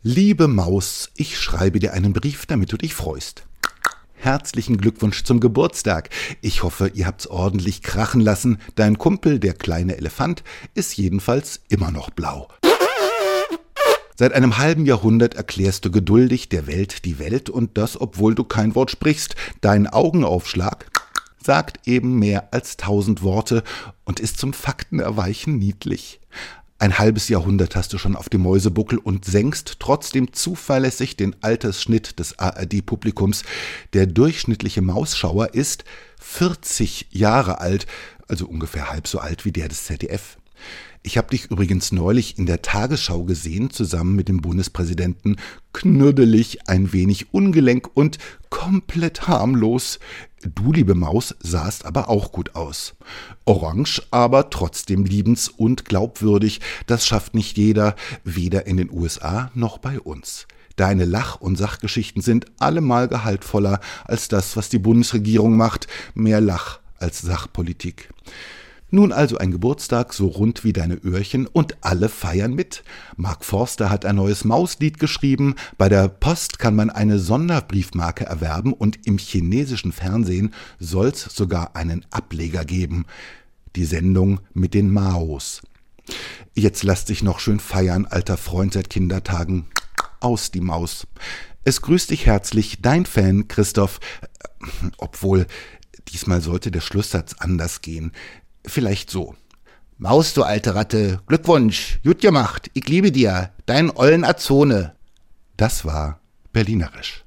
Liebe Maus, ich schreibe dir einen Brief, damit du dich freust. Herzlichen Glückwunsch zum Geburtstag. Ich hoffe, ihr habt's ordentlich krachen lassen. Dein Kumpel, der kleine Elefant, ist jedenfalls immer noch blau. Seit einem halben Jahrhundert erklärst du geduldig der Welt die Welt und das, obwohl du kein Wort sprichst. Dein Augenaufschlag sagt eben mehr als 1000 Worte und ist zum Faktenerweichen niedlich. Ein halbes Jahrhundert hast du schon auf dem Mäusebuckel und senkst trotzdem zuverlässig den Altersschnitt des ARD-Publikums. Der durchschnittliche Mausschauer ist 40 Jahre alt, also ungefähr halb so alt wie der des ZDF. Ich habe dich übrigens neulich in der Tagesschau gesehen, zusammen mit dem Bundespräsidenten, knüddelig, ein wenig ungelenk und komplett harmlos. Du, liebe Maus, sahst aber auch gut aus. Orange, aber trotzdem liebens- und glaubwürdig, das schafft nicht jeder, weder in den USA noch bei uns. Deine Lach- und Sachgeschichten sind allemal gehaltvoller als das, was die Bundesregierung macht, mehr Lach- als Sachpolitik. Nun also ein Geburtstag so rund wie deine Öhrchen und alle feiern mit. Mark Forster hat ein neues Mauslied geschrieben, bei der Post kann man eine Sonderbriefmarke erwerben und im chinesischen Fernsehen soll's sogar einen Ableger geben. Die Sendung mit den Maos. Jetzt lass dich noch schön feiern, alter Freund seit Kindertagen. Aus die Maus. Es grüßt dich herzlich, dein Fan Christoph. Obwohl, diesmal sollte der Schlusssatz anders gehen. Vielleicht so. Maus, du alte Ratte, Glückwunsch, gut gemacht, ich liebe dir, dein ollen Azone. Das war Berlinerisch.